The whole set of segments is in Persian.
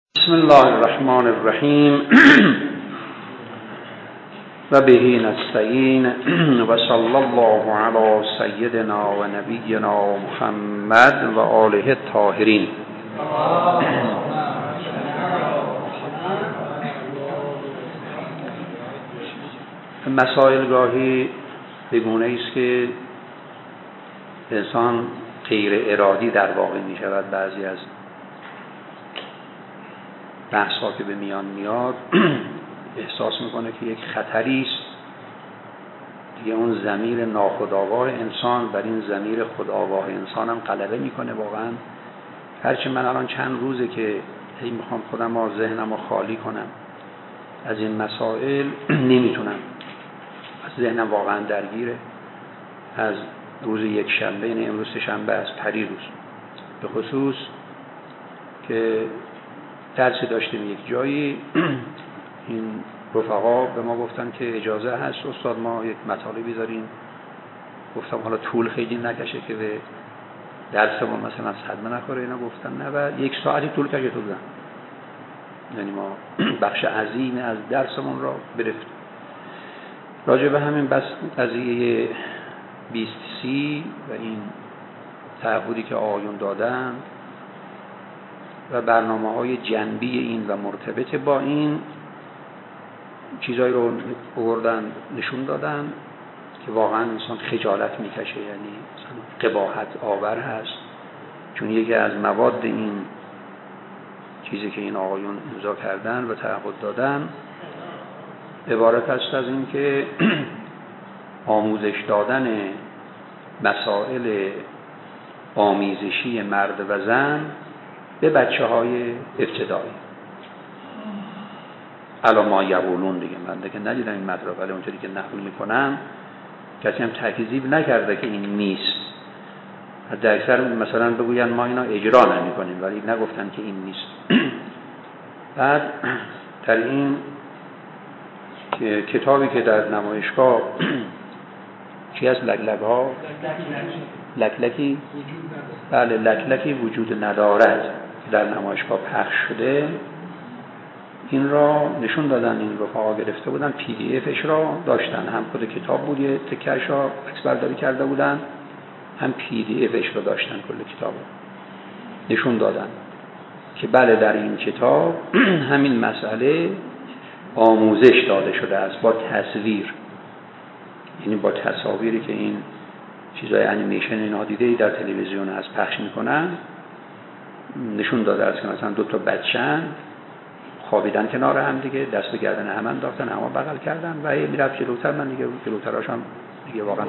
بسم الله الرحمن الرحیم و به نستعین و صلی الله علی سیدنا و نبینا محمد و آله الطاهرین. مسائل گاهی به گونه‌ای است که انسان غیر ارادی در واقع می شود. بعضی از بحث‌ها که به میان میاد احساس میکنه که یک خطری است دیگه، اون ضمیر ناخودآگاه انسان بر این ضمیر خودآگاه انسان هم غلبه میکنه. واقعا هرچی من الان چند روزه که میخوام خودم و ذهنم رو خالی کنم از این مسائل نمیتونم، از ذهنم واقعا درگیره. از روز یک شنبه، یعنی امروز شنبه است، پریروز به خصوص که درسی داشتیم یک جایی، این رفقا به ما گفتن که اجازه هست استاد ما یک مطالبی داریم. گفتم حالا طول خیلی نکشه که به درسمون مثلا صدمه نخوره. اینا گفتن نه و یک ساعتی طول کشه تو بودن، یعنی ما بخش عظیم از درسمون را گرفتیم. راجع به همین بس قضیه 20C و این تعهدی که آقایون دادن و برنامه‌های جنبی این و مرتبط با این چیزایی رو آوردن نشون دادن که واقعا انسان خجالت میکشه، یعنی قباحت آور هست. چون یکی از مواد این چیزی که این آقایون امضا کردن و تعهد دادن عبارت است از این که آموزش دادن مسائل آمیزشی مرد و زن به بچه‌های ابتدایی. الان ما یقولون دیگه، من دیگه ندیدم این مطلب، ولی اونطوری که نقل میکنم کسی هم تکذیب نکرده که این نیست. حتی اکثر مثلا بگوین ما اینا اجرا نمی‌کنیم، ولی نگفتن که این نیست. بعد در این کتابی که در نمایشگاه چی از لکلک‌ها لکلکی، بله لکلکی وجود ندارد در نمایشگاه پخش شده، این را نشون دادن. این رفقا گرفته بودن PDF را داشتن، هم خود کتاب بود یه تکه‌اش را عکس برداری کرده بودن، هم PDF را داشتن کل کتاب نشون دادن که بله در این کتاب همین مسئله آموزش داده شده است با تصویر، یعنی با تصاویری که این چیزای انیمیشن نادیده‌ای در تلویزیون هست پخش میکنن، نشون داده است که مثلا دو تا بچه‌ن خوابیدن کنار هم دیگه، دست به گردن هم انداختن، همه بغل کردن و هی میرفت جلوتر. من دیگه جلوتراش هم دیگه واقعا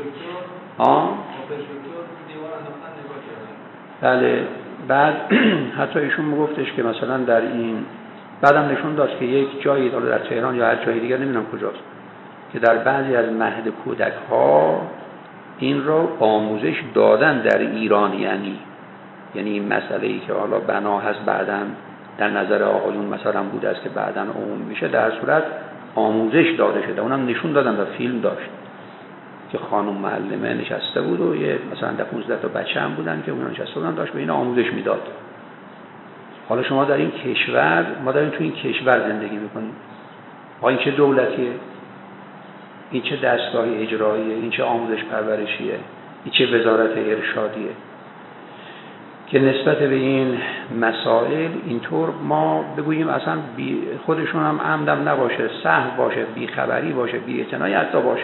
بله. بعد حتی ایشون میگفتش که مثلا در این بعدم نشون داد که یک جایی در تهران یا هر جای دیگه نمیدونم کجاست که در بعضی از مهد کودک ها این را آموزش دادن در ایران، یعنی این مسئله ای که حالا بنا هست بعداً در نظر آقایون مثلا بوده است که بعداً عموم میشه، در صورت آموزش داده شده. اونم نشون دادن و فیلم داشت که خانم معلمه نشسته بود و یه مثلا 15 تا بچه هم بودن که اونها نشسته بودن، داشت به اینا آموزش میداد. حالا شما در این کشور، ما داریم تو این کشور زندگی میکنیم، این چه دولتیه، این چه دستگاه اجراییه، این چه آموزش پرورشیه، این چه وزارت ارشادیه که نسبت به این مسائل اینطور ما بگوییم اصلا خودشون هم عمدم نباشه، سهو باشه، بیخبری باشه، بی‌اعتنایی حتی باشه،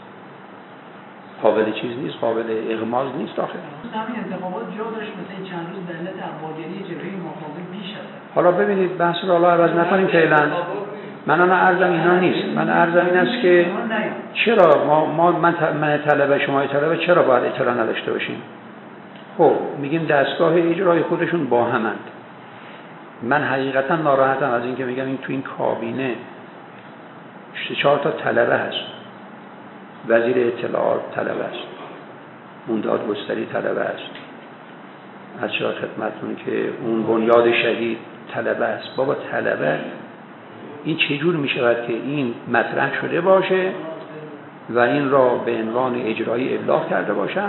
قابل چیز نیست، قابل اغماض نیست. آخه همین انتخابات جا داشت مثلا چند روز در علت اقوادگری جبهه مقابل بیش است. حالا ببینید بحث رو حالا عوض نکنیم فعلا. من عرضم اینا نیست، من عرضم این است که چرا من طلبه شما طلبه چرا باید اطلاع نداشته باشیم؟ خب میگیم دستگاه اجرای خودشون با همند. من حقیقتا ناراحتم از این که میگم این تو این کابینه 3-4 تا طلبه هست، وزیر اطلاعات طلبه است، مونداد گستری طلبه است، از شما خدمتتون که اون بنیاد شهید طلبه است. بابا طلبه این چجور میشود که این مطرح شده باشه و این را به عنوان اجرایی ابلاغ کرده باشن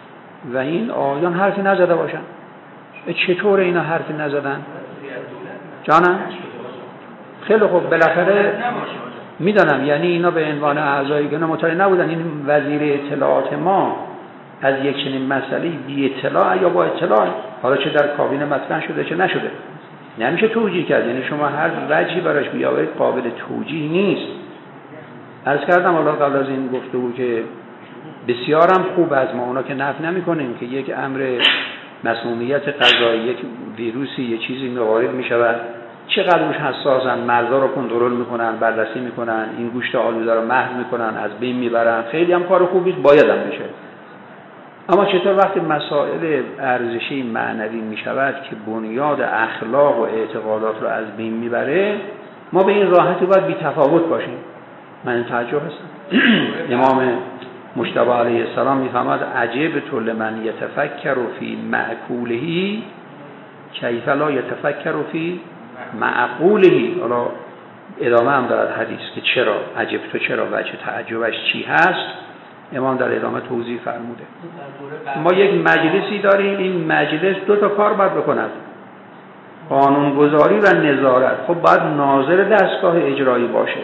و این آیان حرفی نزده باشن؟ چطور اینا حرفی نزدن؟ جانم خیلی خوب بالاخره میدانم، یعنی اینا به عنوان اعضای گناه مطالعه نبودن. این وزیر اطلاعات ما از یک چنین مسئله بی اطلاع یا با اطلاع، حالا چه در کابینه مطرح شده چه نشده، نمیشه توجیه کرد. یعنی شما هر وجهی براش بیاورید قابل توجیه نیست. عرض کردم حالا قبل از این گفتگو که بسیارم خوب از ما اونا که نفی نمی‌کنیم که یک امر مسمومیت غذایی، یک ویروسی، یک چیزی وارد می‌شود، چقدر روش حساسن، مرزا رو کنترل میکنن، بررسی میکنن، این گوشت آلوده رو محو میکنن، از بین میبرن. خیلی هم کار خوبی باید هم بشه. اما چطور وقتی مسائل ارزشی معنوی میشود که بنیاد اخلاق و اعتقادات رو از بین میبره، ما به این راحتی باید بی‌تفاوت باشیم؟ من تعجب هستم. امام مجتبی علیه السلام میفرماد عجب تو لمن یتفکر فی معقولهی کیف لا یتفکر فی معقولهی. حالا ادامه هم دارد حدیث که چرا عجب تو، چرا وجه تعجبش چی هست. امام در ادامه توضیح فرموده. ما یک مجلسی داریم، این مجلس دو تا کار باید بکند: قانونگذاری و نظارت. خب باید ناظر دستگاه اجرایی باشه.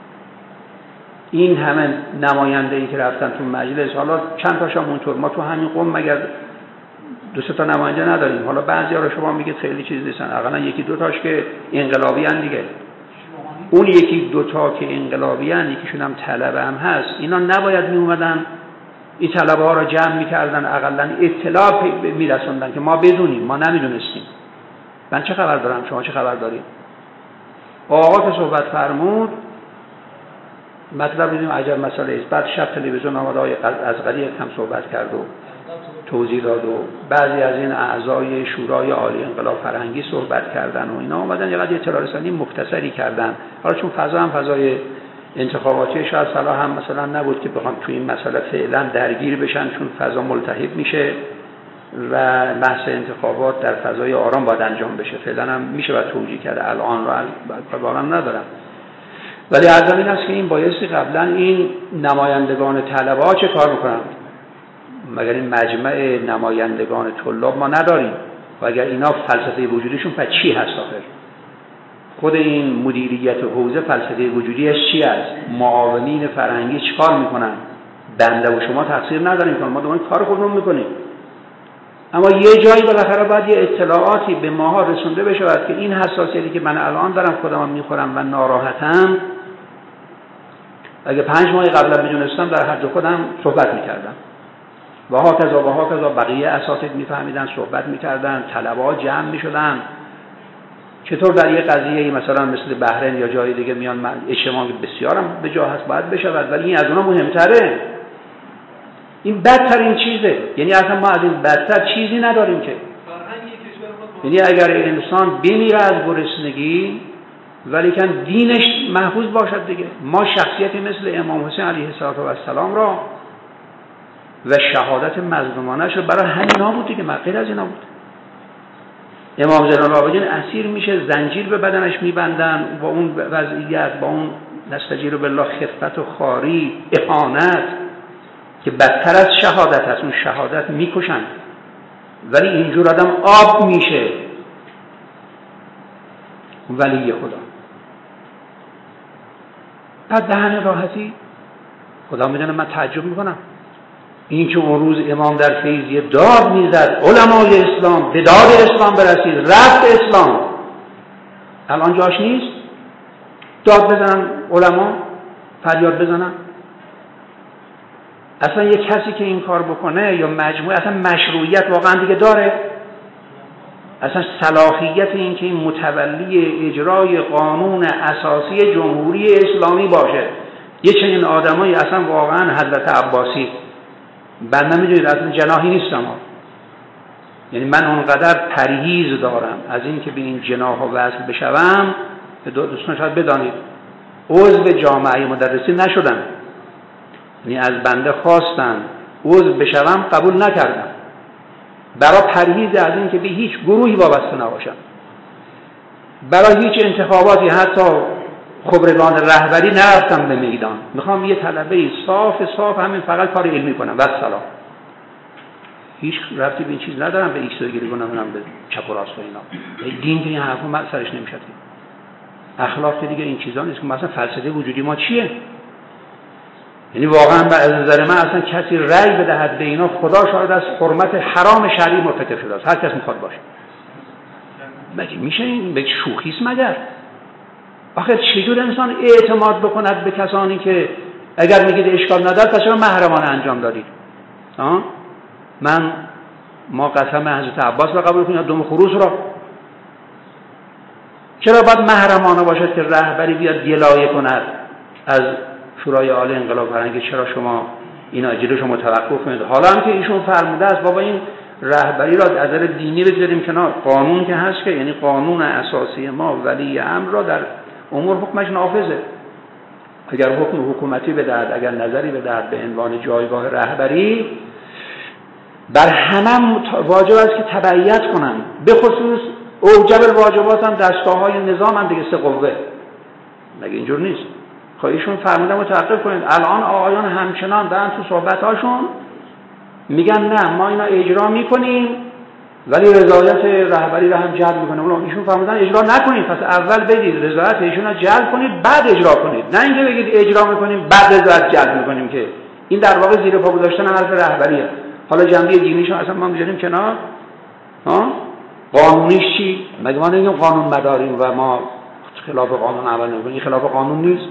این همه نماینده‌ای که رفتن تو مجلس، حالا چند تاشم اونطور، ما تو همین قوم مگر دو سه تا نماینده نداریم؟ حالا بعضیا رو شما میگید خیلی چیز نیستن، حداقل یکی دو تاش که انقلابی ان دیگه. اون یکی دو تا که انقلابی ان، یکیشون هم طلبه هم هست، اینا نباید می اومدن این طلبه ها رو جمع میکردن، حداقل اطلاع میرسوندن که ما بدونیم، ما نمیدونستیم. من چه خبر دارم، شما چه خبر دارید؟ آقا که صحبت فرمود مطلب دیدیم عجب مسئله است. بعد شب تلویزیون آمد آقای اصغری هم صحبت کرد و توضیح داد و بعضی از این اعضای شورای عالی انقلاب فرهنگی صحبت کردن و اینا اومدن یه قضیه اطلاع رسانی مختصری کردن. حالا چون فضا هم فضای انتخاباتی، شاید صلاح هم مثلا نبود که بخوام توی این مسئله فعلا درگیر بشن، چون فضا ملتهب میشه و بحث انتخابات در فضای آرام باید انجام بشه. فعلا هم میشه باید توجیه کرده، الان رو بارم ندارم. ولی عرضم این است که این بایستی قبلا این نمایندگان طلبه ها چه کار میکنن؟ مگر این مجمع نمایندگان طلاب ما نداریم؟ و اگر اینا فلسفه وجودیشون پس چی هست آخر؟ خود این مدیریت حوزه فلسفه وجودیش چی است؟ معاونین فرهنگی چی کار میکنن؟ بنده و شما تقصیر نداریم که ما داریم کار خودمون میکنیم. اما یه جایی بالاخره باید یه اطلاعاتی به ماها رسونده بشه که این حساسیتی که من الان دارم خودم میخورم و ناراحتم، اگه 5 ماه قبلا میدونستم در حد خودم صحبت میکردم و ها بقیه اساتید میفهمیدن، صحبت میکردن، طلبه ها جمع میشدن. چطور در یه قضیه مثلا مثل بحرین یا جای دیگه میان، من اجتماع بسیارم به جا هست باید بشود، ولی این از اونها مهمتره. این بدترین چیزه. یعنی اصلا ما از این بدتر چیزی نداریم که. یعنی اگر انسان بمیره از گرسنگی ولیکن دینش محفوظ باشد دیگه. ما شخصیتی مثل امام حسین علیه السلام را و شهادت مظلومانش رو برای همینا بود دیگه، غیر از اینا بود. امام زین العابدین اسیر میشه، زنجیر به بدنش میبندن، با اون وضعیت، با اون نستجیر بالله خفت و خاری، اهانت که بدتر از شهادت هست. اون شهادت میکشن ولی اینجور آدم آب میشه ولی خدا. بعد به همین راحتی خدا میدونه من تعجب میکنم. این که اون روز امام در فیضیه داد میزد علمای اسلام به داد اسلام برسید، رفت اسلام، الان جاش نیست داد بزنن علما، فریاد بزنن. اصلا یک کسی که این کار بکنه یا مجموعه اصلا مشروعیت واقعا دیگه داره؟ اصلا صلاحیت این که این متولی اجرای قانون اساسی جمهوری اسلامی باشه یه چنین آدمایی اصلا واقعا حضرت عباسی، بنده میدونید اصلا جناحی نیستم ها. یعنی من اونقدر پرهیز دارم از این که به این جناح وصل بشوم. دوستان شاید بدانید عضو جامعه مدرسین نشدم، یعنی از بنده خواستن عضو بشوم قبول نکردم، برای پرهیز از این که به هیچ گروهی وابسته نباشم، برای هیچ انتخاباتی حتی خبرگان رهبری نرفتم به میدان. میخوام یه طلبه صاف همین فقط کار علمی کنم و سلام. هیچ ربطی به این چیز ندارم، به ایکس گیری کنم به چپ و راست و اینا. دین که این حرفا من سرش نمیشه. اخلاق که دیگه این چیزا نیست که مثلا فلسفه وجودی ما چیه؟ یعنی واقعا به نظر من اصلا کسی رأی بدهد به اینا خدا شاید از حرمت حرام شرعی مرتکب شده است، هر کس میخواد باشه. مگه میشه این به شوخی است مگر؟ آخه چجور انسان اعتماد بکند به کسانی که اگر میگید اشکال نداره پس چرا محرمانه انجام دادید؟ ما قسم حضرت عباس را قبول کنیم یا دم خروس را؟ چرا باید محرمانه باشد که رهبری بیاد گلایه کند از شورای عالی انقلاب فرهنگی؟ چرا شما اینا اجازه شما توقف کنید؟ حالا هم که ایشون فرموده است بابا این رهبری را از نظر دینی بذاریم کنار، قانون که هست که یعنی قانون اساسی ما ولی امر را در امور حکمش نافذه. اگر حکم حکومتی بدهد، اگر نظری بدهد به عنوان جایگاه رهبری، بر همه واجب است که تبعیت کنند. به خصوص اوجب الواجبات هم دستگاه‌های نظام هم دیگه سه قوه. مگه اینجور نیست؟ خب ایشون فرمودن متوقف کنید. الان آقایان همچنان دارن تو صحبت‌هاشون میگن نه ما اینا اجرا میکنیم ولی رضایت رهبری رو هم جلب میکنیم. اون ایشون فرمودن اجرا نکنید، پس اول بگید رضایت ایشون رو جلب کنید بعد اجرا کنید، نه اینکه بگید اجرا میکنیم بعد رضایت جلب میکنیم، که این در واقع زیر پا گذاشتن حرف رهبریه. حالا جنبه دینیشون اصلا ما میذاریم کنار. قانونیش چی؟ مگه ما نمیگیم قانون مداریم و ما خلاف قانون عمل نمیکنیم؟ این خلاف قانون نیست.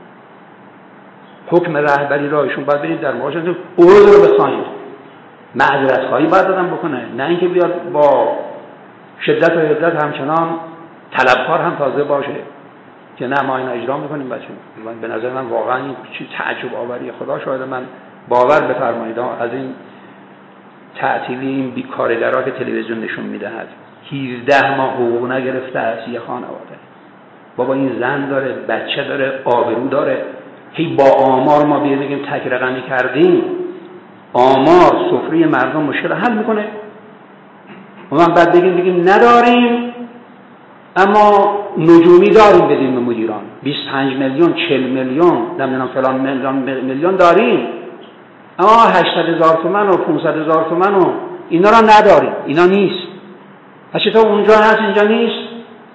حکم رهبری را ایشون باید برید در مواجهه عذر رو بخواید، معذرت خواهی باید آدم بکنه، نه اینکه بیاد با شدت و حدت همچنان طلبکار هم تازه باشه که نه ما اینا اجرا میکنیم. بچه به نظر من واقعا این چیز تعجب آوری. خدا شاید من باور بفرمایید از این تعطیلی این بیکارگرا که تلویزیون نشون میدهد 17 ماه حقوق نگرفته است یه خانواده. بابا این زن داره، بچه داره، آبرو داره. هی با آمار ما بگیم تک رقمی کردیم، آمار سفره مردم مشکل حل میکنه. و من بعد بگیم نداریم اما نجومی داریم بدیم به مدیران 25 میلیون 40 میلیون نمیدونم فلان میلیون داریم، اما 800,000 تومان و 500,000 تومان و اینا را نداریم. اینا نیست. پس چطور اونجا هست اینجا نیست؟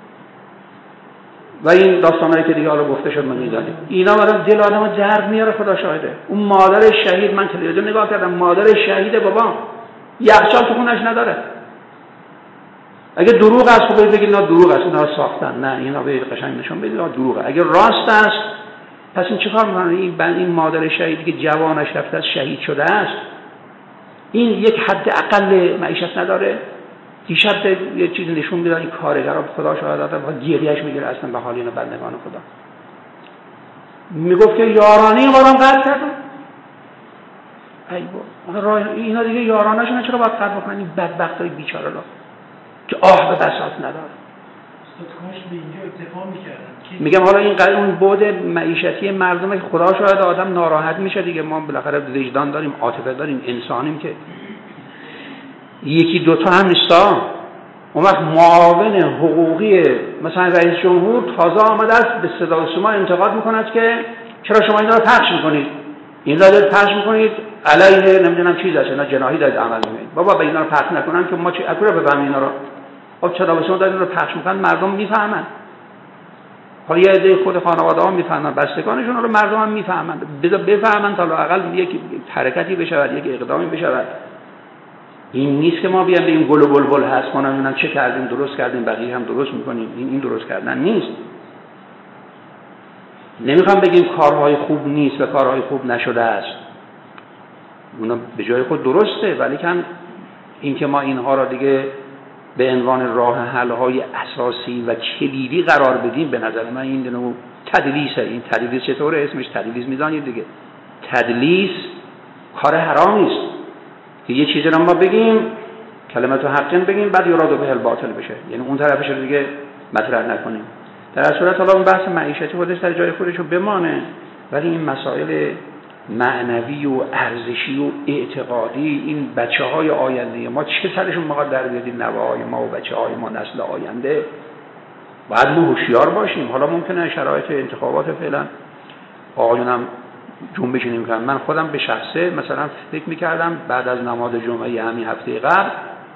و این داستانایی که دیگه حالا گفته شد من میدونم اینا برای دل آدمو درد میاره. خدا شاهده. اون مادر شهید، من تلویزیون نگاه کردم، مادر شهید بابا یخچال تو خونش نداره. اگه دروغ است خب بگید نه دروغ است، اینا رو ساختن، نه اینا به قشنگ نشون بدید دروغه. اگه راست است پس این چیکار میکنه؟ این مادر شهیدی که جوانش رفته است شهید شده است، این یک حد اقل معیشت نداره؟ دیشب یه چیز نشون میداد این کارگرا خدا شاهد آدم با گریهش میگیره اصلا به حال اینا بندگان خدا. میگفت که یارانه ما رو قطع کردن. ای بابا اینا دیگه یارانه‌شون چرا باید قطع بکنن؟ این بدبختای بیچاره را که آه به بساط نداره. کاش به اینجا اکتفا می‌کردن. میگم حالا این اون بعد معیشتی مردمه که خدا شاهد آدم ناراحت میشه دیگه. ما بالاخره وجدان داریم، عاطفه داریم، انسانیم که یکی دوتا هم نیستا. اون وقت معاون حقوقی مثلا رئیس جمهور تازه آمده است به صدا شما انتقاد میکند که چرا شما اینا رو پخش میکنید؟ این رو پخش میکنید علیه نمیدونم چیز هست، اینا جناحی دارید عمل میکنید. بابا به اینا رو پخش نکنن که ما چه اکو رو بفهمیم اینا رو؟ خب چرا شما دارید رو پخش میکنن مردم میفهمن. حالا یه عده خود خانواده ها میفهمن، بستگانشون رو مردم هم میفهمن. بذار بفهمن تا لااقل یک حرکتی بشه، یک اقدامی بشه. این نیست که ما بیام بگیم گل و بلبل هست، ما نمیدونم چه کردیم درست کردیم بقیه هم درست میکنیم. این درست کردن نیست. نمیخوام بگیم کارهای خوب نیست و کارهای خوب نشده است، اونا به جای خود درسته، ولی کن این که ما اینها را دیگه به عنوان راه حل‌های اساسی و کلیدی قرار بدیم، به نظر من این نوع تدلیسه. این تدلیس چطوره اسمش؟ تدلیس میدانید دیگه. تدلیس کار حرامی است که یه چیزی رو ما بگیم کلمت حقن بگیم بعد یراد به الباطل بشه، یعنی اون طرفش رو دیگه مطرح نکنیم. در صورت حالا اون بحث معیشتی خودش در جای خودش رو بمانه، ولی این مسائل معنوی و ارزشی و اعتقادی، این بچه‌های آینده ما چه سرشون می‌خواد در بیاد؟ نوه‌های ما و بچه‌های ما نسل آینده باید ما هوشیار باشیم. حالا ممکنه شرایط انتخابات فعلا آقایونم جنبشی نمی‌کردن. من خودم به شخصه مثلا فکر می‌کردم بعد از نماز جمعه همین هفته قبل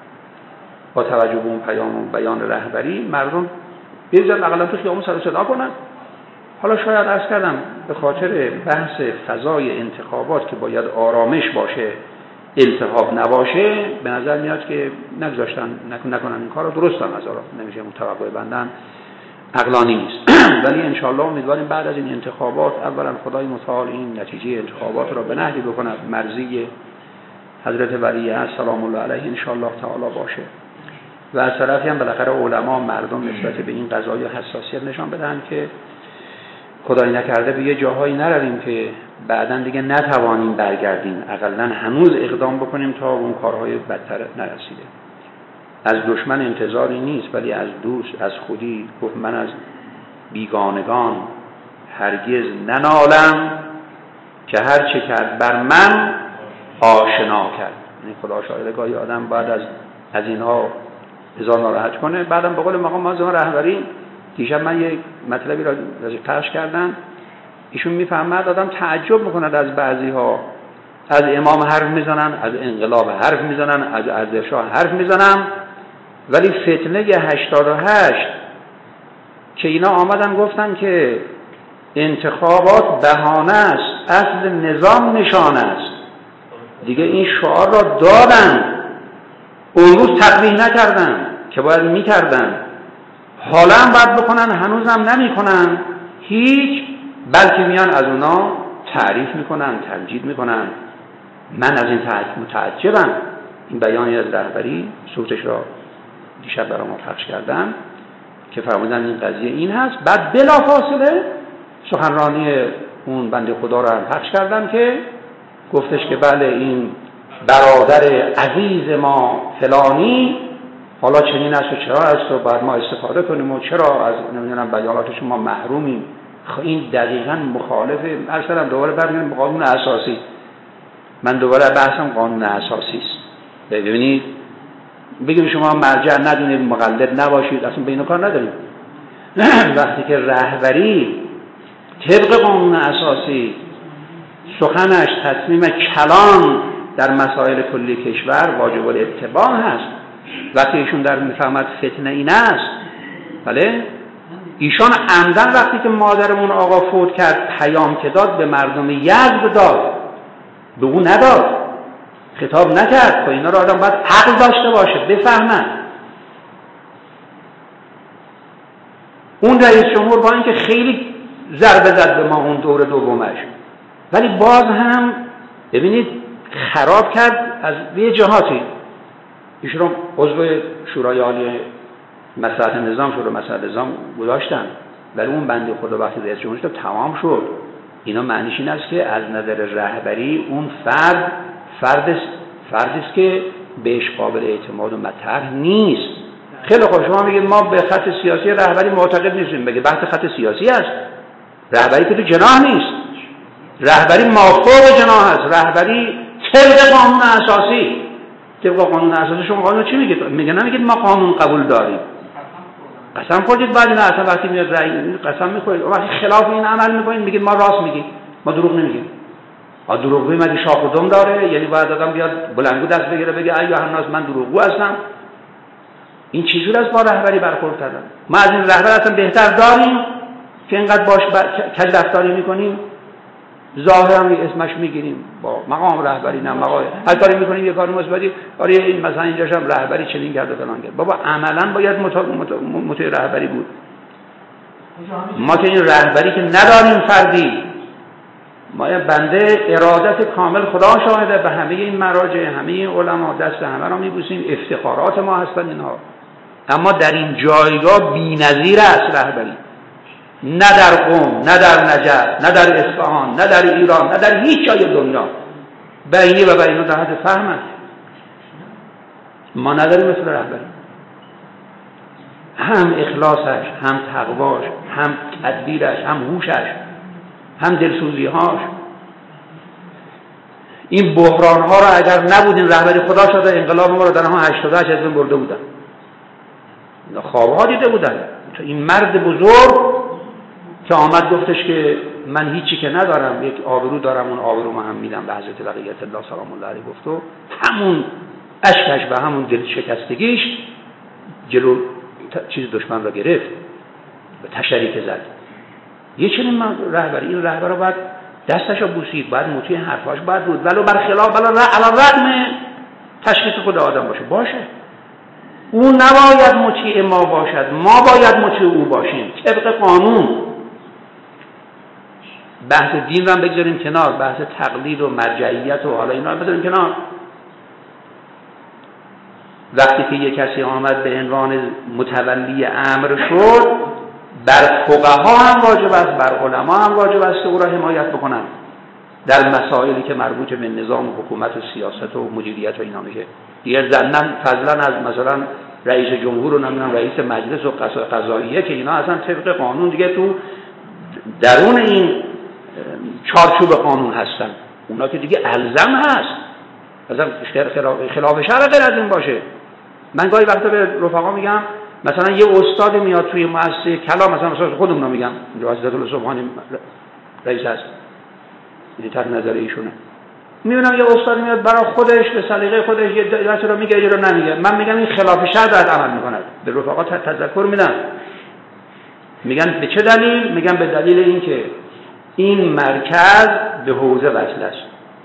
با توجه به اون پیام و بیان رهبری مردم بریزن اقلا تو خیابون سر و صدا کنن. حالا شاید عرض کردم به خاطر بحث فضای انتخابات که باید آرامش باشه، التهاب نباشه، به نظر میاد که نگذاشتن نکنن این کار رو. درست هم از آرام نمیشه، متوقع بندن عقلانی نیست. ولی انشالله امیدواریم بعد از این انتخابات اولا خدای متعال این نتیجه انتخابات را به نحوی بکند مرضی حضرت ولی عصر سلام الله علیه انشالله تعالی باشه و از طرفی هم بالاخره علما مردم نسبت به این قضایا حساسیت نشان بدن که خدای نکرده به یه جاهایی نرویم که بعداً دیگه نتوانیم برگردیم، اقلاً هنوز اقدام بکنیم تا اون کارهای بدتر نرسیده. از دشمن انتظاری نیست، ولی از دوست، از خودی. گفت من از بیگانگان هرگز ننالم که هر چه کرد بر من آشنا کرد. یعنی خدا شاهده گاهی آدم باید از اینها هزار ناراحت کنه. بعدم به قول مقام معظم رهبری دیشب من یک مطلبی را پخش کردن، ایشون میفهمد آدم تعجب میکند از بعضی ها از امام حرف میزنن، از انقلاب حرف میزنن، از اردشاه حرف میزنن، ولی فتنه 88 که اینا آمدن گفتن که انتخابات بهانه است، اصل نظام نشانه است، دیگه این شعار را دادن، اون روز تقبیح نکردن که باید میکردن، حالا هم باید بکنن، هنوز هم نمی کنن هیچ، بلکه میان از اونا تعریف میکنن، تمجید میکنن. من از این متعجبم. این بیانی از رهبری صوتش را دیشب برای ما پخش کردم که فرمودن این قضیه این هست. بعد بلافاصله سخنرانی اون بنده خدا را هم پخش کردم که گفتش که بله این برادر عزیز ما فلانی حالا چنین است و چرا است و باید ما استفاده کنیم و چرا از نمیدونم بیاناتش ما محرومیم. این دقیقاً مخالفه. اصلا دوباره برمیگردیم به قانون اساسی. من دوباره بحثم قانون اساسی است. ببینید بگیم شما مرجع ندونید، مقلد نباشید، اصلا به اینو کار نداریم. وقتی که رهبری طبق قانون اساسی سخنش تصمیم کلان در مسائل کلی کشور واجب الاتباع هست، وقتی ایشون در میفهمد فتنه این است، بله ایشان عمدن وقتی که مادرمون آقا فوت کرد پیام که داد به مردم یزد داد، به اون نداد، خطاب نکرد. خب اینا رو آدم باید عقل داشته باشه، بفهمن. اون رئیس جمهور با اینکه خیلی ضربه زد به ما اون دور دومش، ولی باز هم ببینید خراب کرد از یه جهاتی. ایشون عضو شورای عالی مصلحت نظام شورای مصلحت نظام گذاشتن، ولی اون بنده خدا وقتی رئیس جمهور شد تمام شد. اینا معنیش این است که از نظر رهبری اون فردی است که بهش قابل اعتماد و مطرح نیست. خیلی خوب شما میگید ما به خط سیاسی رهبری معتقد نیستیم، بگه بحث خط سیاسی است. رهبری که تو جناح نیست، رهبری مافوق جناح است. رهبری طبق قانون اساسی. طبق قانون اساسی شما قانون چی میگید؟ میگه نمیگید ما قانون قبول داریم. قسم خورید بعد نه اصلا وقتی میاد رأی قسم میخورید، وقتی خلاف این عمل میکنید میگید ما راست میگیم، ما دروغ نمیگیم. دروغگویی مگه شاخ و دم داره؟ یعنی باید آدم بیاد بلندگو دست بگیره بگه ایها الناس من دروغگو هستم؟ این چجور است با رهبری برخورد کردن؟ ما از این رهبر اصلا بهتر داریم که اینقدر باش کج رفتاری میکنیم؟ ظاهرا اسمش میگیریم با مقام رهبری، نه مقام هر کاری میکنیم یه کار مثبتی، آره این مثلا اینجاش هم رهبری چنین کرد و فلان کرد. بابا عملا باید مطیع رهبری بود. ما که این رهبری که نداریم فردی، ما یه بنده ارادت کامل خدا شاهده به همه این مراجع، همه این علما دست همه را میبوسیم، افتخارات ما هستن اینها. اما در این جایگاه بی‌نظیر است رهبری. نه در قم، نه در نجف، نه در اصفهان، نه در ایران، نه در هیچ جای دنیا. بینی و بینو در حد فهم است. ما نداریم مثل رهبری. هم اخلاصش، هم تقواش، هم تدبیرش، هم هوشش، هم دلسوزیهاش. این بحرانها را اگر نبودین رهبری خدا شده انقلاب ما رو در همه 88 از بین برده بودن. خوابها دیده بودن. این مرد بزرگ که آمد گفتش که من هیچی که ندارم، یک آبرو دارم، اون آبرو هم میدم به حضرت بقیت الله سلام الله علیه گفت و همون اشکش و همون دل شکستگیش جلو چیز دشمن را گرفت و تشریک زد. یه چنین رهبری، این رهبر رو باید دستش رو بوسید، باید مطیع حرفاش باید بود، ولو برخلاف علی رغم تشخیص خود آدم باشه. او نباید مطیع ما باشد، ما باید مطیع او باشیم طبق قانون. بحث دین رو هم بگذاریم کنار، بحث تقلید و مرجعیت و حالا اینا رو بذاریم کنار. وقتی که یک کسی آمد به عنوان متولی امر شد، بر فقها هم واجب است، بر علما هم واجب است که او را حمایت بکنن در مسائلی که مربوط به نظام و حکومت و سیاست و مدیریت و اینا میشه. دیگه ضمناً فضلا از مثلا رئیس جمهور و نمیدونم رئیس مجلس و قضاییه که اینا اصلا طبق قانون دیگه تو درون این چارچوب قانون هستن، اونا که دیگه الزام هست، مثلا خلاف شرع غیر از این باشه. من گاهی وقتا به رفقا میگم مثلا یه استاد میاد توی مؤسسه کلام، مثلا خودمون رو میگم، حضرت الله سبحانی رئیس هست، این تحت نظر ایشونه، میبینم یه استاد میاد برای خودش به سلیقه خودش یه درس رو میگه، یه رو نمیگه. من میگم این خلاف شرع دارد عمل میکند. به رفقا تذکر میدم، میگن به چه دلیل؟ میگن به دلیل اینکه این مرکز به حوزه وصل است.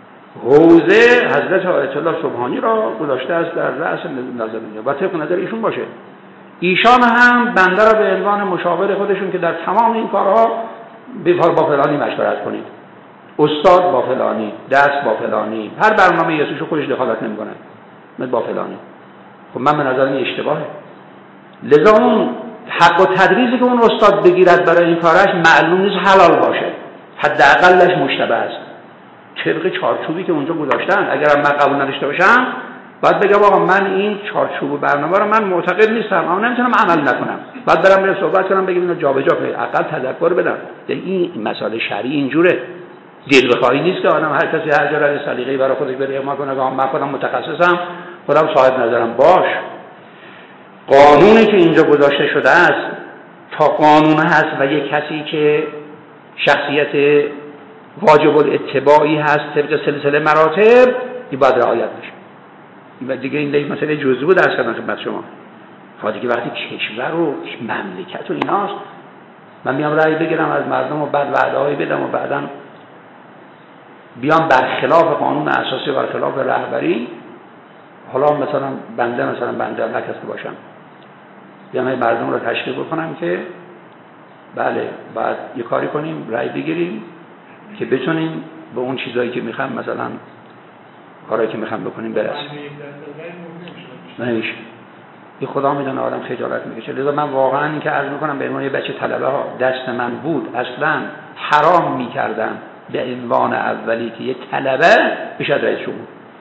حوزه حضرت آیت الله سبحانی را گذاشته است در رأس نظر دنیا و طبق نظر ایشون باشه. ایشان هم بنده را به عنوان مشاور خودشون که در تمام این کارها با فلانی مشورت کنید، استاد با فلانی، درس با فلانی، هر برنامه یسوشو خودش دخالت نمی‌کنه، من با فلانی. خب من به نظر این اشتباهه. لذا اون حق و تدریسی که اون استاد بگیرد برای این کارش معلوم نیست حلال باشه، حداقلش مشتبه است طبق چارچوبی که اونجا گذاشتن. اگر من قبول نداشته باشم باید بگم آقا من این چارچوب و برنامه رو من معتقد نیستم، اما نمیتونم عمل نکنم. بعد برم به صحبت کنم بگم اینو جابجا کنید، اقل تذکر بدم. این مسائل شرعی اینجوره. دل بخواهی نیست که آدم هر کسی هر جا را سلیقه‌ای برای خودش بده ما کنه، من خودم متخصصم، خودم صاحب نظرم. باش، قانونی که اینجا گذاشته شده است تا قانون هست و یک کسی که شخصیت واجب الاتباعی هست طبق سلسله مراتب، این باید رعایت بشه. این دیگه این مسئله جزئی بود درس کردن خدمت شما. خاطر که وقتی کشور و مملکت و ایناست، من میام رأی بگیرم از مردم و بعد وعده‌ای بدم و بعداً بیام برخلاف قانون اساسی و برخلاف رهبری، حالا مثلا بنده نکسته باشم، بیام مردم رو تشکیل بکنم که بله بعد یه کاری کنیم، رأی بگیریم که بتونیم به اون چیزایی که میخوام، مثلا کارهایی که میخوام بکنیم برسیم. نمیشه. این خدا میدونه آدم خجالت میکشه. لذا من واقعا این که عرض میکنم به عنوان یه بچه طلبه ها دست من بود اصلا حرام میکردم به عنوان اولی که یه طلبه بشه رئیس جمهور.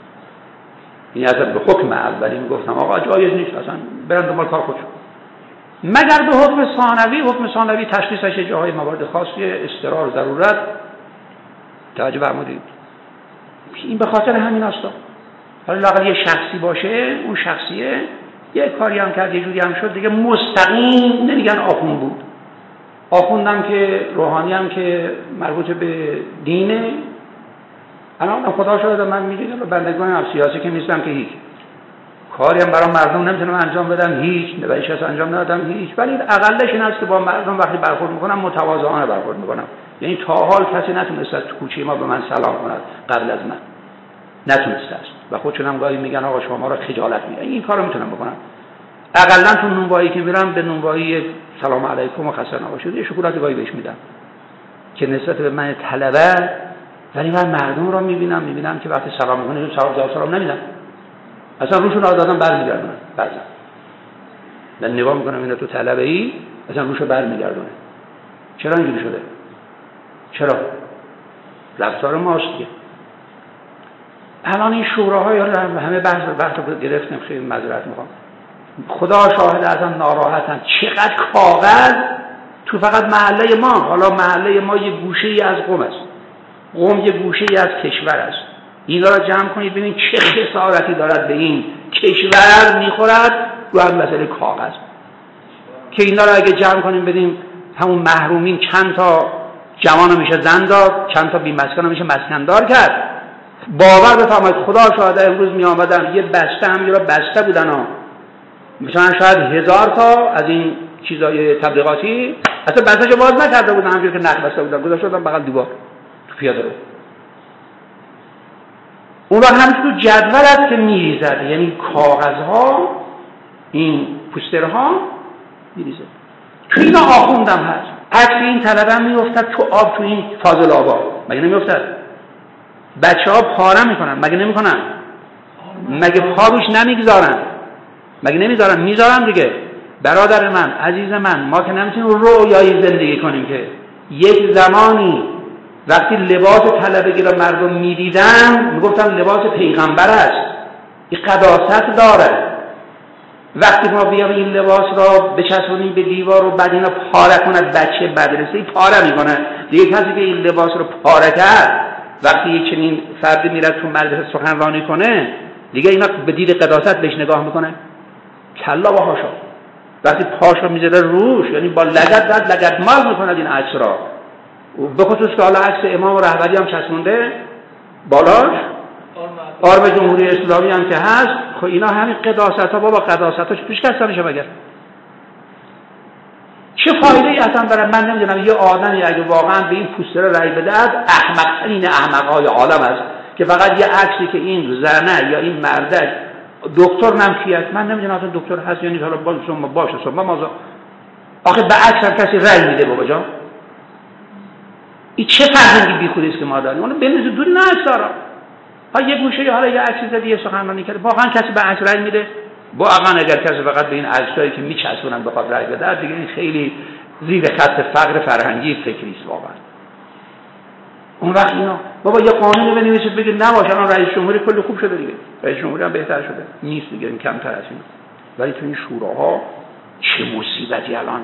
این اصلا به حکم اولی میگفتم آقا جایز نیست، اصلا برن دنبال کار خودشون. مگر به حکم ثانوی تشخیصش جاهای موارد خاصی اضطرار ضرورت توجه فرمودید. این به خاطر همین است. حالا لااقل یه شخصی باشه، اون شخصیه یه کاری هم کرد، یه جوری هم شد دیگه، مستقیم نمیگن آخوند بود. آخوندم که روحانی هم که مربوط به دینه. الان خدا شاهد من میگم بندگان سیاسی که نیستم که هیچ کاری هم برای مردم نمیتونم انجام بدم، هیچ نویش از انجام ندادم هیچ، ولی اقلش این است که با مردم وقتی برخورد میکنم متواضعانه برخورد میکنم. یعنی تا حال کسی نتونست تو کوچه ما به من سلام کند قبل از من، نتونسته است و خودشون هم گاهی میگن آقا شما را خجالت میاد. این کارو میتونم بکنم. اقلا تو نونوایی که میرم به نونوایی سلام علیکم و خسته نباشید یه شکلات گاهی بهش میدم که نسبت به من طلبه، ولی من مردم رو میبینم که وقتی سلام میکنه سلام نمیدن، اصلا روشون آزادن برمیگردونن. بعضی من نگاه میکنم اینا تو طلبه‌ای اصلا روشو برمیگردونه. چرا اینجوری شده؟ چرا؟ رفتار ماست دیگه. الان این شوراهای همه بحث رو گرفتیم، خیلی معذرت میخوام. خدا شاهد ازم ناراحتم چقدر کاغذ تو فقط محله ما. حالا محله ما یه گوشه‌ای از قم است، قم یه گوشه‌ای از کشور است. اینا رو جمع کنید ببینید چه خسارتی دارد به این کشور میخورد رو هم مسئله کاغذ. که اینا رو اگه جمع کنیم بدیم همون محرومین چند تا جوانو میشه زن داد، چند تا بی‌مسکنو میشه مسکندار کرد. باور بفرمایید خدا شاهده امروز می آمدن یه بسته هم یه بسته بودن ها، مثلا شاید 1000 تا از این چیزای تبلیغاتی اصلا بسته‌شو باز نکرده بودن، همونجوری که نخ بسته بودن گذاشته بودن بغل دیوار تو پیاده رو. اون وقت هم تو جدول است که میریزد، یعنی کاغذها این پوسترها میریزه. تو اینا آخوندم هست، عکس این طلبه هم میافتد تو آب، تو این فاضل آبا مگه نمیافتد؟ بچه‌ها پاره میکنن مگه نمیکنن؟ مگه پا روش نمیگذارن؟ مگه نمیذارن؟ میذارن دیگه. برادر من، عزیز من، ما که نمیتونیم رویایی زندگی کنیم که یک زمانی وقتی لباس طلبگی را مردم میدیدن میگفتن لباس پیغمبر است، این قداست داره. وقتی ما بیام این لباس را بچسبونیم به دیوار و بعد اینا پاره کند، بچه مدرسه‌ای پاره میکنه دیگه. کسی که این لباس رو پاره کرد وقتی یک چنین فردی میره تو مدرسه سخنرانی کنه دیگه اینا به دید قداست بهش نگاه میکنه؟ کلا و حاشا. وقتی پاشو میذاره روش، یعنی با لگد مال میکند این عکس را، به خصوص که حالا عکس امام و رهبری هم چسبونده بالاش، آرم جمهوری اسلامی هم که هست. خب اینا همین قداست ها بابا، قداست ها چطورش کسا میشه مگر؟ چه فایده ای اصلا برای من نمیدونم یه آدمی اگه واقعا به این پوستر رأی بدهد، احمق‌ترین احمق‌های عالم است که فقط یه عکسی که این زنه یا این مرده دکتر نمکیت، من نمیدونم اصلا دکتر هست یا نیست، حالا باشه ما آخه به عکس هم کسی رأی میده بابا جان؟ این چه فرهنگی بیخودی است که ما داریم؟ اونو بنویسه دور نه عکس دارم ها، یه گوشه یا حالا یه عکسی زدی یه سخنرانی کرده، واقعا کسی به عکس رأی میده؟ واقعا اگر کسی فقط به این عکسایی که میچسبونن بخواد رأی بده دیگه این خیلی زیر خط فقر فرهنگی فکری است واقعا. اون وقت اینا بابا یه قانونی بنویسید بگید نباشه، الان رئیس جمهوری کلی خوب شده دیگه، رئیس جمهوری هم بهتر شده نیست دیگه، این کمتر از این. ولی تو این شوراها چه مصیبتی الان.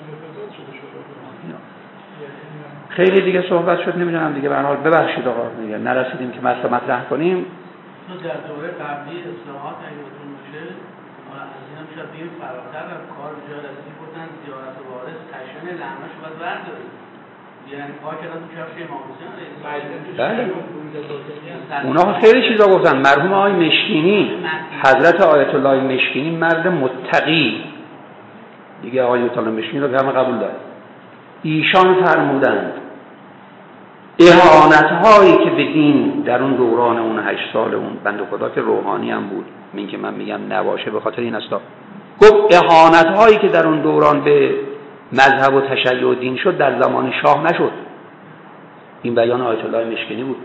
خیلی دیگه صحبت شد، نمیدونم دیگه. به هر حال ببخشید آقا دیگه نرسیدیم که مسئله مطرح کنیم. تو در دوره قبلی اصلاحات ایاتون میشه از اینم شاید بیم فراتر از کار به جای رسیدی بودن زیارت وارث تشن لعنه‌شو باید بردارید، یعنی پاک کردن تو کفش امام حسین. اونا خیلی چیزا گفتن. مرحوم آقای مشکینی، حضرت آیت الله مشکینی مرد متقی دیگه، آقای آیت الله مشکینی رو که همه قبول داره، ایشان فرمودند اهانت‌هایی که به دین در اون دوران اون 8 سال اون بنده خدا که روحانی هم بود، من که من میگم نباشه به خاطر این استا، گفت اهانت‌هایی که در اون دوران به مذهب و تشیع و دین شد در زمان شاه نشد. این بیان آیت الله مشکینی بود،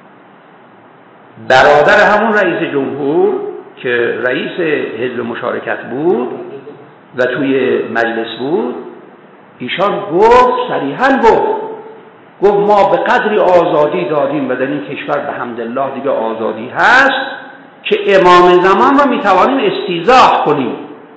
برادر همون رئیس جمهور که رئیس حزب مشارکت بود و توی مجلس بود. ایشان گفت، صریحاً گفت ما به قدری آزادی دادیم و در این کشور به حمدالله دیگه آزادی هست که امام زمان را میتوانیم استیضاح کنیم.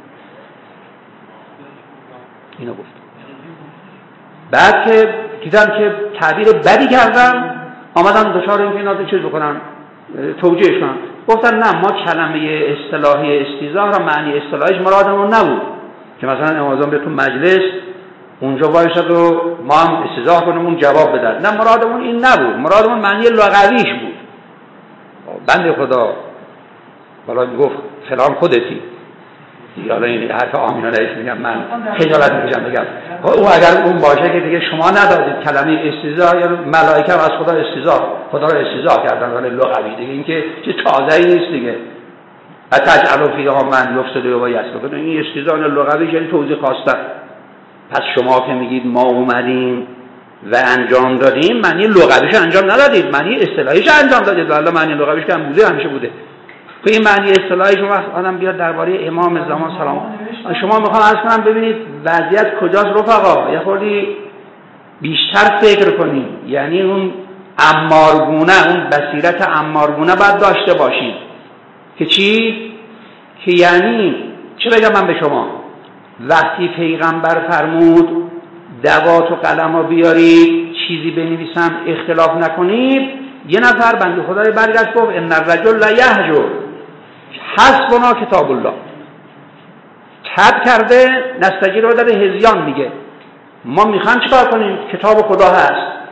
اینو گفت. بعد که دیدم که تعبیر بدی کردم، آمدم دچار این که اینا چیز بکنم، توجیهش کنم. گفتن نه، ما کلمه اصطلاحی استیضاح را معنی اصطلاحیش مرادمون نبود که مثلا امام زمان بهتون مجلس اونجا وایساد و ما هم استیضاح کنیم اون جواب بدن. نه، مرادمون این نبود، مرادمون معنی لغویش بود. بنده خدا بالا گفت فلان خودتی، حالا این حرف آمینانه ایش میگم، من خجالت میکشم بگم او اگر اون باشه که دیگه شما ندادید کلمه استیضاح، یا ملائکه هم از خدا خدا رو استیضاح کردن، ولی لغوی دیگه، این که چه تازه‌ای نیست دیگه. اتجعل فیها من یفسد و یسفک، این استیضاح لغوی یعنی توضیح خواستن. پس شما که میگید ما اومدیم و انجام دادیم، معنی لغویش انجام ندادید، معنی اصطلاحیش انجام دادید. والله معنی لغویش که همیشه بوده. تو این معنی اصطلاحی شما آدم بیاد درباره امام زمان سلام، شما میخوام عرض کنم ببینید وضعیت کجاست رفقا، یه خودی بیشتر فکر کنید. یعنی اون عمارگونه، اون بصیرت عمارگونه باید داشته باشید که چی؟ که یعنی چه بگم من به شما، وقتی پیغمبر فرمود دوات و قلم ها بیارید چیزی بنویسم اختلاف نکنید، یه نفر بنده خدای برگشت گفت ان الرجل لا یهجر حسبنا کتاب الله. تب کرده نستجیر رو در هزیان میگه ما میخوام چیکار کنیم، کتاب خدا هست.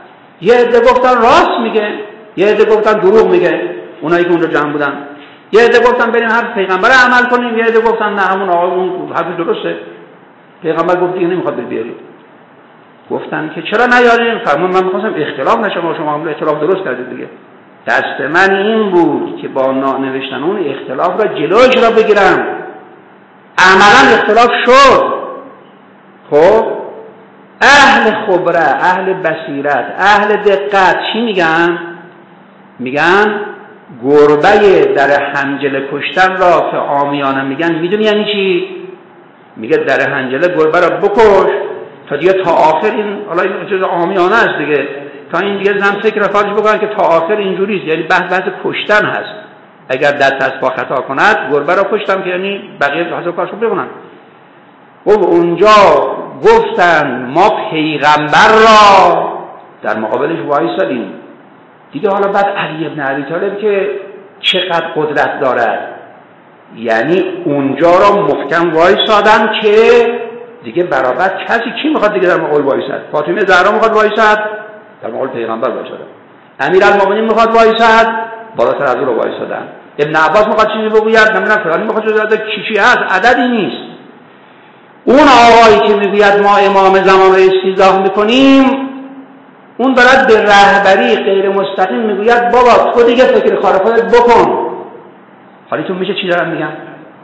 یه عده گفتن راست میگه، یه عده گفتن دروغ میگه، اونایی که اونجا جمع بودن. یه عده گفتن بریم حرف پیغمبر عمل کنیم، یه عده گفتن نه همون آقا اون حرف درسته، پیغمبر گفت دیگه نمیخواد بیارید. گفتن که چرا نیاریم؟ فرمون من میخواستم اختلاف نشه، شما هم اختلاف درست کردید دیگه. دست من این بود که با نوشتن اون اختلاف را جلوش را بگیرم. عملا اختلاف شد. خب اهل خبره، اهل بصیرت، اهل دقت چی میگن؟ میگن گربه در حنجله کشتن را که عامیانه میگن، میدونی یعنی چی؟ میگه در حنجله گربه را بکش تا دیگه تا آخر این، حالا این چیز عامیانه است دیگه، تا این دیگه زن فکر خارج بکنن که تا آخر اینجوریست، یعنی بحث کشتن هست. اگر دست از پا خطا کند گربه را کشتم که یعنی بقیه حاضر کارشو بکنن. و اونجا گفتن ما پیغمبر را در مقابلش وایسادیم دیگه. حالا بعد علی ابن ابی طالب که چقدر قدرت دارد، یعنی اونجا را محکم وایسادن که دیگه برابر کسی کی میخواد دیگه در مقابل وایساد؟ فاطمه زهرا میخواد وایساد، در مقابل پیغمبر وایساد. امیرالمومنین میخواد وایساد، بالاتر از او رو وایسادن. ابن عباس میخواد چیزی بگوید، نمیدونم فلانی میخواد چیزی بگوید، چی هست، عددی نیست. اون آقایی که میگوید ما امام زمان رو استیضاح میکنیم، اون دارد به رهبری غیر مستقیم میگوید بابا تو دیگه فکر کار خودت بکن. حالیتون میشه چی دارم میگم؟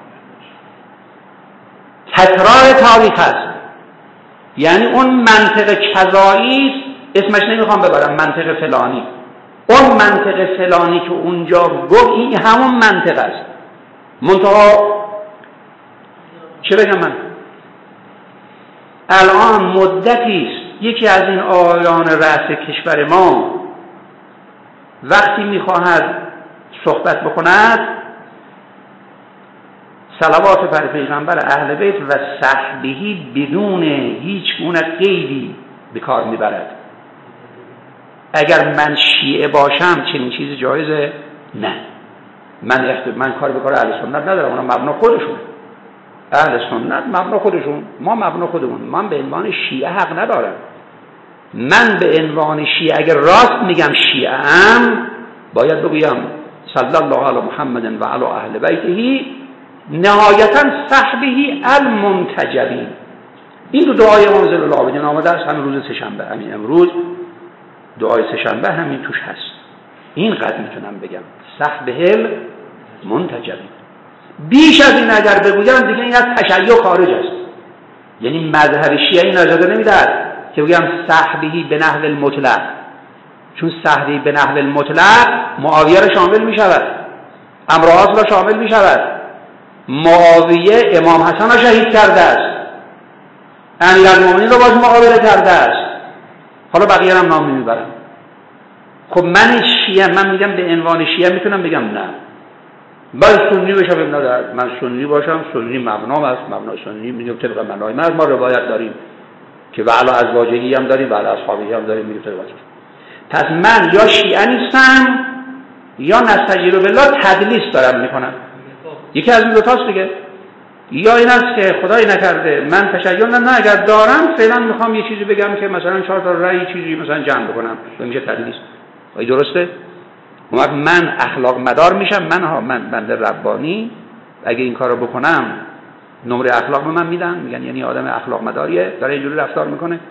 تکرار تاریخ هست. یعنی اون منطق کذایی اسمش نمیخوام ببرم، منطق فلانی، اون منطق فلانی که اونجا گفت این همون منطق است. منتها چه بگم من؟ الان مدتی است یکی از این آیان رأس کشور ما وقتی میخواهد صحبت بکند صلوات بر پیغمبر اهل بیت و صحبهی بدون هیچ گونه قیدی به کار میبرد. اگر من شیعه باشم چنین چیزی جایزه؟ نه. من کار به کار اهل سنت ندارم، اونا مبنا خودشون. اهل سنت مبنا خودشون، ما مبنا خودمون. من به عنوان شیعه حق ندارم. من به عنوان شیعه اگر راست میگم شیعه ام، باید بگویم صلی الله علی محمد و علی اهل بیته نهایتا صحبه المنتجبین. این دو دعای امام زین العابدین آمده است همین روز سه‌شنبه، همین امروز دعای سه‌شنبه همین توش هست. این قدر میتونم بگم صحبه المنتجبین. بیش از این اگر بگویم دیگه این از تشیع خارج است. یعنی مذهب شیعه این اجازه نمیدهد که بگم صحبه به نحو المطلق، چون صحبه به نحو المطلق معاویه را شامل می شود، عمرو عاص را شامل می شود. معاویه امام حسن را شهید کرده است، امیرالمومنین را باز مقابله کرده است، حالا بقیه هم نام نمیبرم. خب من شیعه، من میگم به عنوان شیعه میتونم بگم نه، باید سنی بشم، ندارد من سنی باشم، سنی مبنام است، مبنا سنی میگم طبق منای ما روایت داریم که وعلا ازواجهی هم داریم، وعلا اصحابهی هم داریم، میگم طبق. پس من یا شیعه نیستم یا نستجیر بالله تدلیس دارم میکنم. یکی از این دو تاست دیگه. یا این است که خدای نکرده من تشیع نه اگر دارم فعلا میخوام یه چیزی بگم که مثلا 4 تا رأی چیزی مثلا جمع بکنم، میشه تدلیس. آیا درسته؟ وقت من اخلاق مدار میشم، من بنده ربانی اگه این کارو بکنم نمره اخلاق به من میدن، میگن یعنی آدم اخلاق مداریه داره اینجوری رفتار میکنه.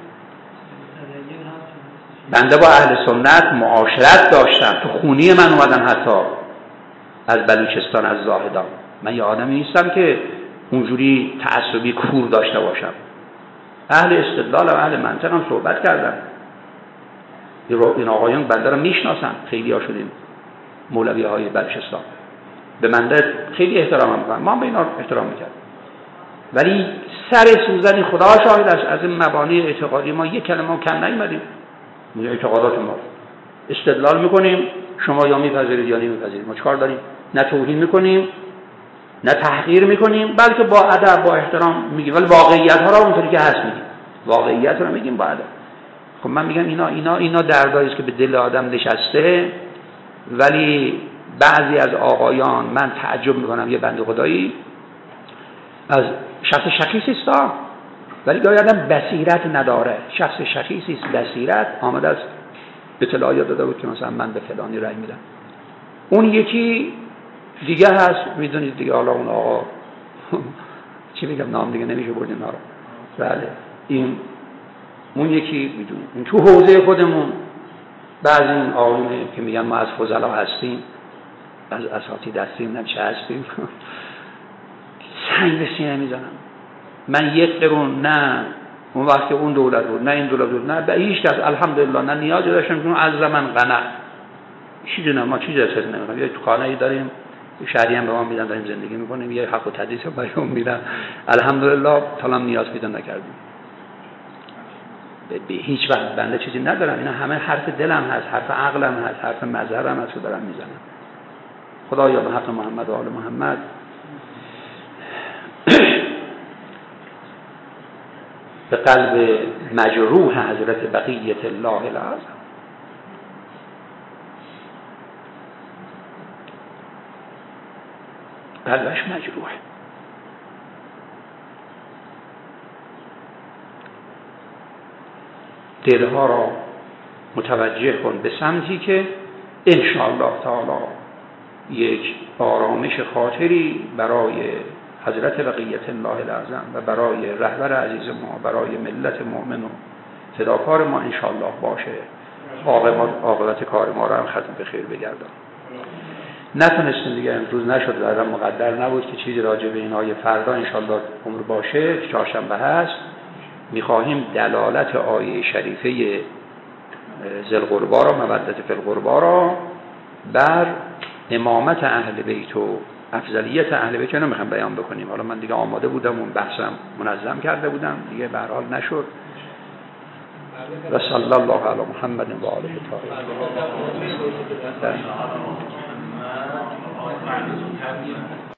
بنده با اهل سنت معاشرت داشتم، تو خونی من اومدن حتی از بلوچستان، از زاهدان. من یه آدمی نیستم که اونجوری تعصبی کور داشته باشم. اهل استدلال و اهل منطق هم صحبت کردم. این آقایان بنده رو میشناسن، خیلی ها شدیم مولوی های بلوچستان، به بنده خیلی احترام میکنن، ما به اینا احترام میکرد. ولی سر سوزن خدا شاهد است از این مبانی اعتقادی ما یک کلمه کم نیومدیم. میگه اعتقادات ما استدلال میکنیم، شما یا میپذیرید یا نمیپذیرید، ما چیکار داریم؟ نه توهین میکنیم نه تحقیر میکنیم، بلکه با ادب با احترام میگیم، ولی واقعیت ها را اونطوری که هست میگیم، واقعیت رو میگیم با ادب. خب من میگم اینا دردایی است که به دل آدم نشسته. ولی بعضی از آقایان من تعجب میکنم، یه بنده خدایی از شخص شخیصی است ولی گاهی آدم بصیرت نداره، شخص شخیصی است بصیرت آمده است اطلاعیه داده بود که مثلا من به فلانی رأی میدم. اون یکی دیگه هست، میدونید دیگه، حالا اون آقا چی میگم، نام دیگه نمیشه برد اینا رو. بله این اون یکی میدونید تو حوزه خودمون بعضی این آقایون که میگن ما از فضلا هستیم، از اساتید هستیم، نه چه هستیم سنگ به سینه میزنم. من یک قرون نه اون وقت اون دولت بود نه این دولت بود نه به هیچ کس الحمدلله نه نیازی داشتم که از من قناعت چیزی نه، ما چیزی اصلا نمی‌کنیم. یه خانه‌ای داریم، شهری هم به ما میدن، داریم زندگی میکنیم، یه حق و تدریس هم برام میدن، الحمدلله تا الان نیاز پیدا نکردیم. به هیچ وقت بنده چیزی ندارم، اینا همه حرف دلم هست، حرف عقلم هست، حرف مظهرم هست که دارم میزنم. خدایا به حق محمد و آل محمد به قلب مجروح حضرت بقیت الله الاعظم قلبش مجروح، دلها را متوجه کن به سمتی که انشاءالله تعالی یک آرامش خاطری برای حضرت بقیت الله الاعظم و برای رهبر عزیز ما، برای ملت مؤمن و فداکار ما انشاءالله باشه. عاقبت کار ما را هم ختم به خیر بگردان. نتونستیم دیگه، امروز نشد، بعدا مقدر نبود که چیزی راجع به اینهای فردا انشاءالله عمر باشه که چهارشنبه هست. میخواهیم دلالت آیه شریفه ذوالقربی را، مودت فی القربی را، بر امامت اهل بیت و افضلیت اهل بیت نمیخوام بیان بکنیم. حالا من دیگه آماده بودم، اون بحثم منظم کرده بودم دیگه، به هر حال نشد. و صلی الله علی محمد و آله الطاهرین.